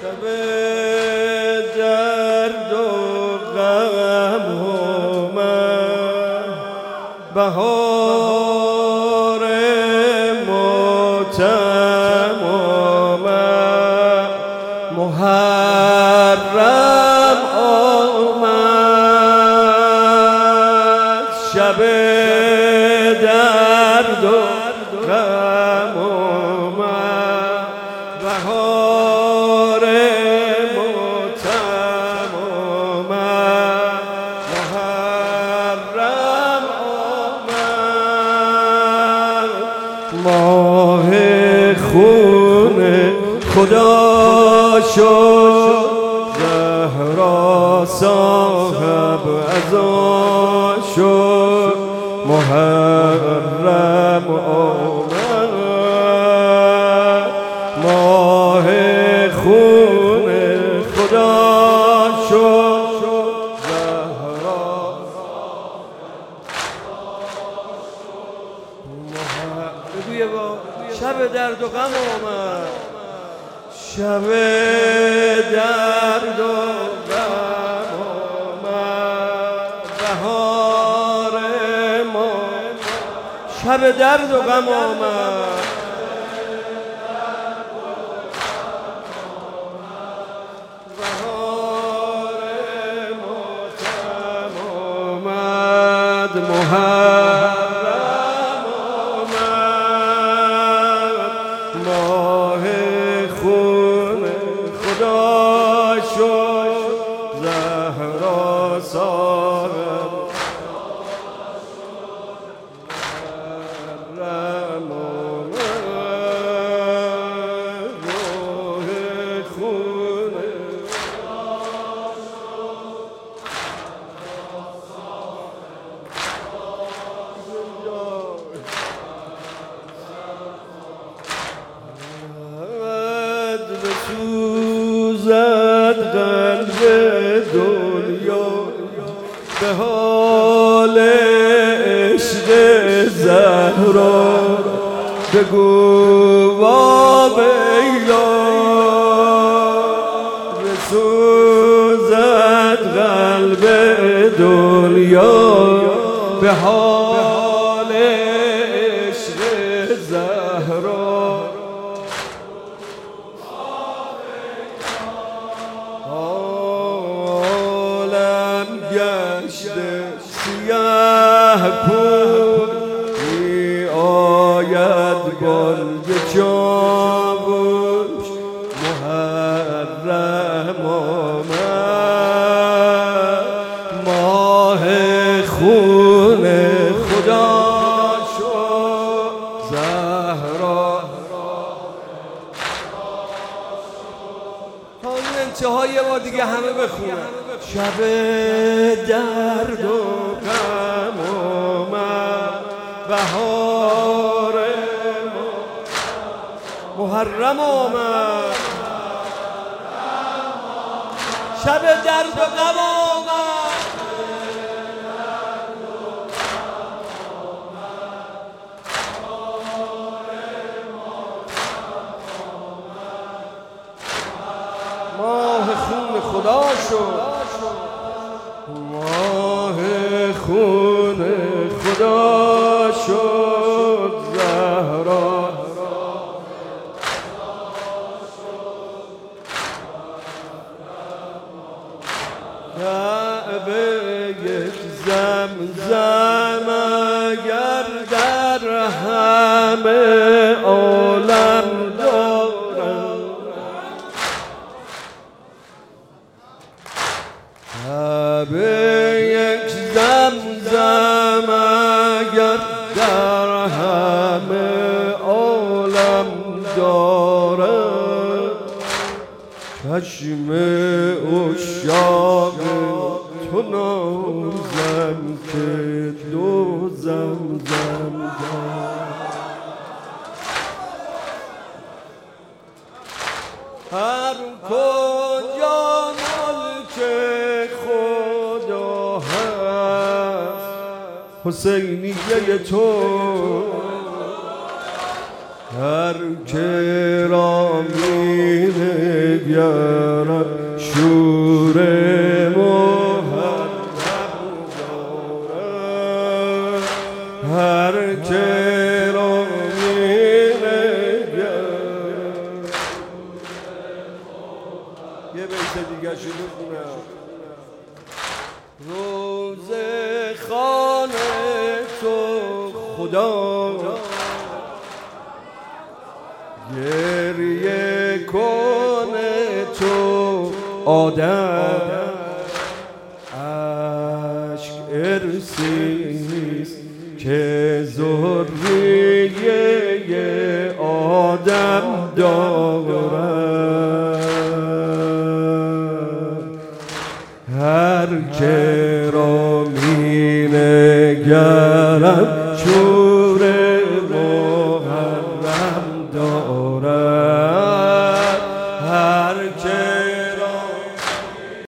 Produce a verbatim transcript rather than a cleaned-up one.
شب درد و غم اومد، بهار ماتم اومد، محرم آمد. شب درد و غم اومد، بهار ماتم اومد، محرم آمد. ماه خون خدا شد، زهرا صاحب عزا شد، محرم آمد. ماه خون خدا شد، زهرا بگویه با شب درد و غم آمد، شب درد و غم آمد، بهار ما. شب درد و غم آمد، بهار ماتم آمد، محرم آمد. ماه خون خدا شد، زهرا صاحب محرم آمد. ماه خون بسوزد قلب دنیا، به حال عشق زهرا. بگو با بیلا، بسوزد قلب دنیا، به حال عشق زهرا. عالم گشته سیاه پود، می آید بانگ چاوش، محرم آمد. ماه خون خدا شد، زهرا. تا این انتهای یه بار دیگه همه بخونن. شب درد و غم اومد، بهار محرم آمد. شب درد و غم آمد، ماه خون خدا شد، ماه خون خدا شد، زهرا. کعبه یک زمزم اگر در همه عالم دارم، کعبه یک زمزم اگر در همه عالم دارم، چشم عشاق تو نازم که دو زمزم دارم. هر کجا ملک خدا هست، حسینیه تو هر که را می‌نگرد شور محرم دارد، هر که را می‌نگرد. یه بیت دیگه شروع کنم. روزه خانه تو خدا گریه کنه تو آدم، عشق ارسیست که ذریه آدم دارد. هر که را می نگرد شور محرم دارد، هر که